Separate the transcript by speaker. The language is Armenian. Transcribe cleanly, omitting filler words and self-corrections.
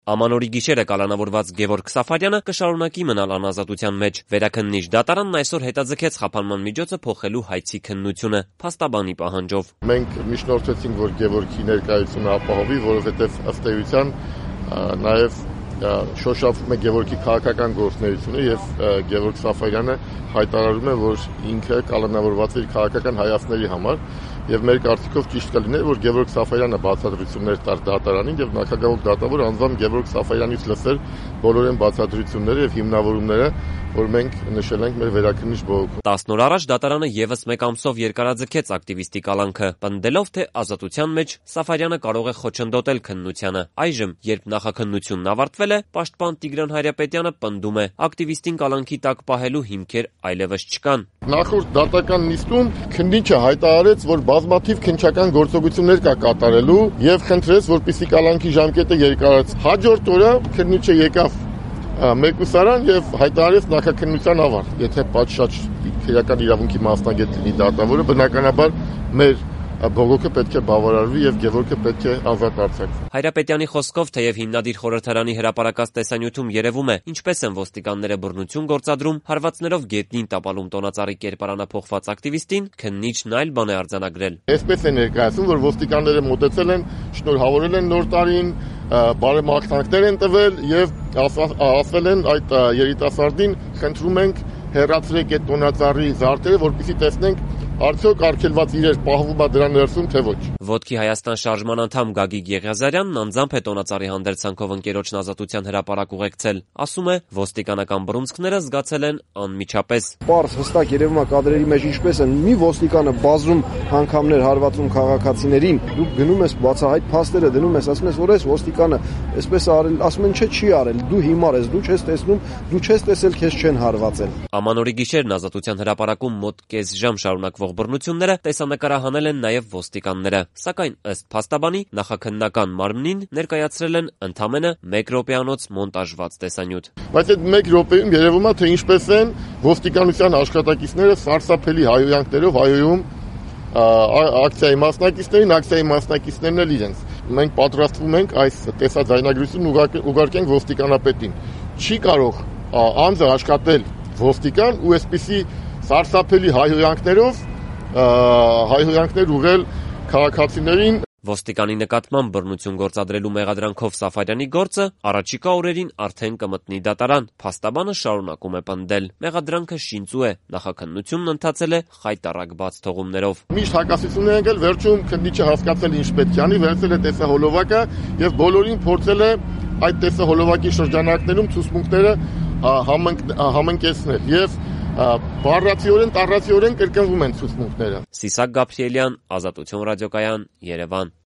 Speaker 1: Ամանորի գիշերը կալանավորված Գևորգ Սաֆարյանը կշարունակի մնալ անազատության մեջ։ Վերաքննիչ դատարանն այսօր հետաձգեց խափանման միջոցը փոխելու հայցի քննությունը փաստաբանի պահանջով։
Speaker 2: Մենք միջնորդեցինք, որ Գևորգի ներկայությունը ապահովի, որովհետև ըստ էության նաև շոշափվում է Գևորգի քաղաքական գործունեությունը եւ Գևորգ Սաֆարյանը հայտարարում է, որ ինքը կալանավորված է իր քաղաքական հայացքների համար եւ մեր կարծիքով ճիշտ կլիներ, որ Գևորգ Սաֆարյանը բացատրություններ տար դատարանին եւ նախագահող դատավոր անձամբ Գևորգ Սաֆարյանից լսեր բոլորեն բացատրությունները եւ հիմնավորումները, որ մենք նշել ենք մեր վերաքննիչ բողոքում։
Speaker 1: 10 օր առաջ դատարանը եւս մեկ ամսով երկարաձգեց ակտիվիստի կալանքը, պնդելով, թե ազատության մեջ Սաֆարյանը կարող է խոչընդոտել քննությանը։ Այժմ, երբ նախաքննությունն ավարտվել է, պաշտպան Տիգրան Հայրապետյանը պնդում է, ակտիվիստին կալանքի տակ պահելու հիմքեր այլևս չկան։
Speaker 2: Նախորդ դատական նիստում քննիչը հայտարարեց, որ բազմաթիվ քննչական գործողություններ կա կատարելու եւ խնդրեց, որպեսզի կալանքի ժամկետը երկարացվի։ Հաջորդ օրը քննիչը եկավ մեկուսարան եւ հայտարարեց նախաքննության ավարտ։ Եթե պատշաճ քրեական իրավունքի մասնագետ լինի դատավորը, բնականաբար մեր բողոքը պետք է բավարարվի եւ Գևորգը պետք է ազատ արձակվի։
Speaker 1: Հայրապետյանի խոսքով, թեև հիմնադիր խորհրդարանի հրապարակած տեսանյութում երևում է, ինչպես են ոստիկանները բռնություն գործադրում, հարվածներով գետնին տապալում տոնածառի կերպարանափոխված ակտիվիստին, քննիչն այլ բան է արձանագրել։
Speaker 2: Այսպես է ներկայացում, որ ոստիկանները մոտեցել են, շնորհավորել են նոր տարին, բարեմաղթանքներ են տվել եւ ասել են այդ երիտասարդին, խնդրում ենք հեռացրեք այդ տոնածառի զարդերը, որպեսզի տեսնենք արդյոք արգելված իրեր պահվում է դրա ներսում, թե ոչ։
Speaker 1: Ոտքի Հայաստան շարժման անդամ Գագիկ Եղիազարյանն անձամբ է տոնածառի հանդերձանքով ընկերոջն ազատության հրապարակ ուղեկցել։ Ասում է, ոստիկանական բռունցքները զգացել են անմիջապես։
Speaker 3: Պարզ հստակ երևում է կադրերի մեջ ինչպես են մի ոստիկանը բազում անգամներ հարվածում քաղաքացիներին, դու գնում ես բացահայտ փաստերը դնում ես, ասում ես, որ այս ոստիկանը այսպես արել, ասում են, չէ, չի արել, դու հիմար ես, դու չես տեսնում, դու չես տեսել, քեզ չեն հարվածել։
Speaker 1: Ամանորի գիշերն ազատության հրապարակում մոտ կես ժամ շարունակվող բռնությունները տեսանկարահանել են նաև ոստիկանները, սակայն ըստ փաստաբանի նախաքննական մարմնին ներկայացրել են ընդամենը 1 րոպեանոց մոնտաժված տեսանյութ։
Speaker 2: Բայց այդ 1 րոպեում երևում է, թե ինչպես են ոստիկանության աշխատակիցները սարսափելի հայհոյանքներով հայհոյում ակցիայի մասնակիցներն էլ իրենց։ Մենք պատրաստվում ենք այս տեսաձայնագրությունն ուղարկենք ոստիկանապետին։ Չի կարող անձը աշխատել ոստիկան ու այսպիսի սարսափելի հայհոյանքներ ուղղել քաղաքացիներին։
Speaker 1: Ոստիկանի նկատմամբ բռնություն գործադրելու մեղադրանքով Սաֆարյանի գործը առաջիկա օրերին արդեն կմտնի դատարան։ Փաստաբանը շարունակում է պնդել. մեղադրանքը շինծու է, նախաքննությունն ընթացել է խայտառակ բաց թողումներով։
Speaker 2: Միշտ հակասություններ են եղել, վերջում քննիչը հասկացել ինչ պետք է անի, վերցրել է տեսահոլովակը եւ բոլորին փորձել է այդ տեսահոլովակի շրջանակներում ցուցմունքները համընկեցնել եւ բառացիորեն կրկնվում են ցուցմունքները։
Speaker 1: Սիսակ Գաբրիելյան, Ազատություն ռադիոկայան, Երևան։